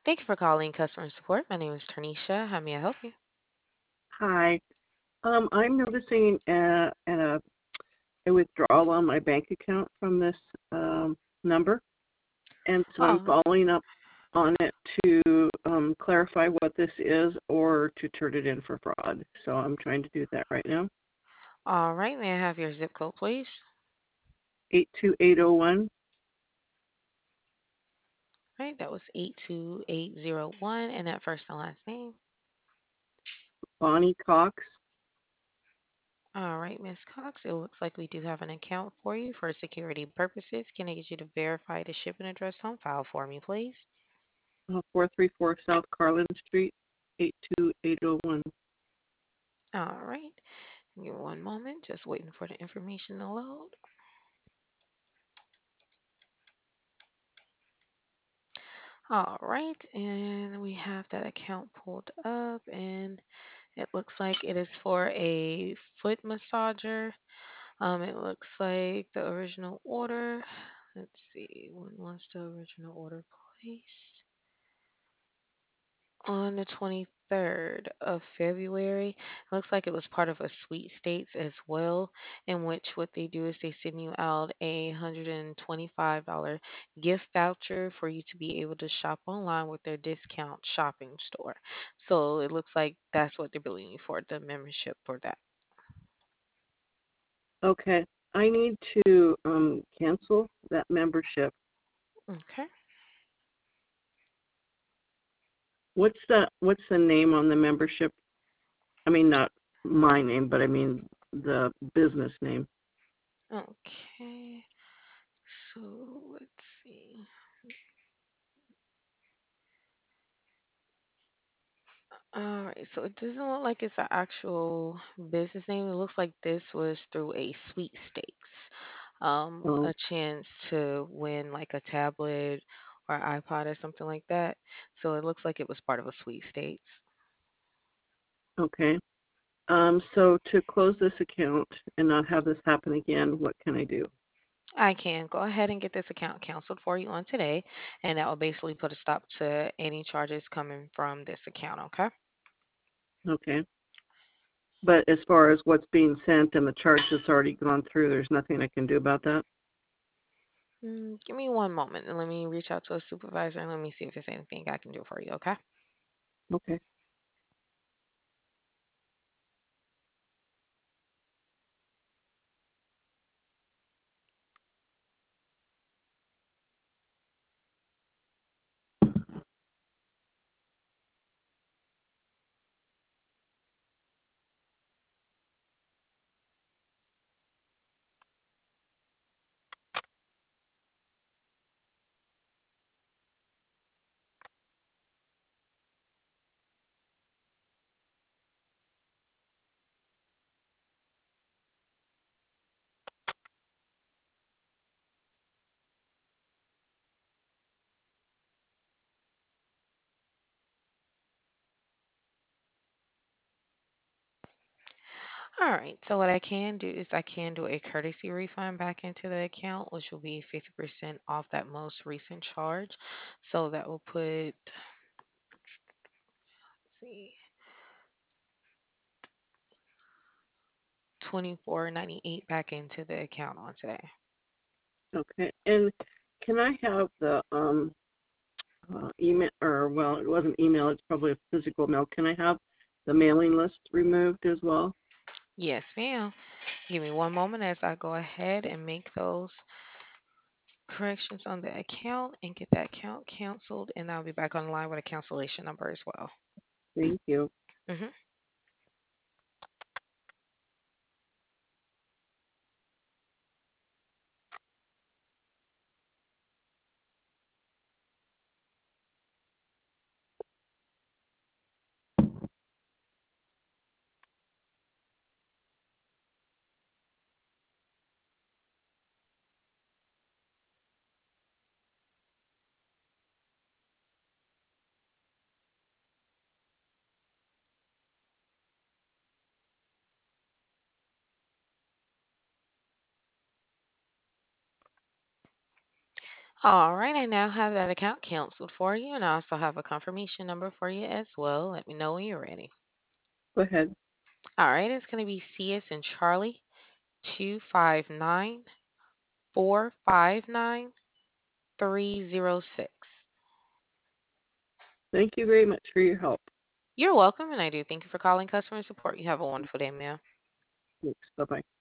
Thank you for calling customer support. My name is Tanisha. How may I help you? Hi. I'm noticing a withdrawal on my bank account from this number, and so I'm Oh, following up on it to clarify what this is or to turn it in for fraud. So I'm trying to do that right now. all right. May I have your zip code, please? 82801, Right, that was 82801, and that first and last name. Bonnie Cox. All right, Miss Cox, it looks like we do have an account for you for security purposes. Can I get you to verify the shipping address on file for me, please? 434 South Carlin Street, 82801. All right. Give me one moment. Just waiting for the information to load. All right, and we have that account pulled up, and it looks like it is for a foot massager. It looks like the original order. Let's see, when was the original order placed? On the 23rd of February. It looks like it was part of a sweepstakes as well, in which what they do is they send you out a $125 gift voucher for you to be able to shop online with their discount shopping store. So it looks like that's what they're billing you for, the membership for that. Okay. I need to cancel that membership. Okay. What's the name on the membership? I mean, not my name, but I mean the business name. Okay. So let's see. All right, so it doesn't look like it's an actual business name. It looks like this was through a sweepstakes, Oh, a chance to win like a tablet or iPod or something like that. So it looks like it was part of a sweepstakes. okay. So to close this account and not have this happen again, what can I do? I can go ahead and get this account canceled for you on today, and that will basically put a stop to any charges coming from this account. Okay. Okay. But as far as what's being sent and the charge that's already gone through, there's nothing I can do about that? Give me one moment and let me reach out to a supervisor and let me see if there's anything I can do for you. Okay. Okay. All right. So what I can do is I can do a courtesy refund back into the account, which will be 50% off that most recent charge. So that will put, let's see, 24.98 back into the account on today. Okay. And can I have the email, or well, it wasn't email, it's probably a physical mail. Can I have the mailing list removed as well? Yes, ma'am. Give me one moment as I go ahead and make those corrections on the account and get that account canceled, and I'll be back online with a cancellation number as well. Thank you. hmm All right, I now have that account canceled for you, and I also have a confirmation number for you as well. Let me know when you're ready. Go ahead. All right, it's going to be CS and Charlie 259 459 306. Thank you very much for your help. You're welcome, and I do thank you for calling customer support. You have a wonderful day, ma'am. Thanks. Bye bye.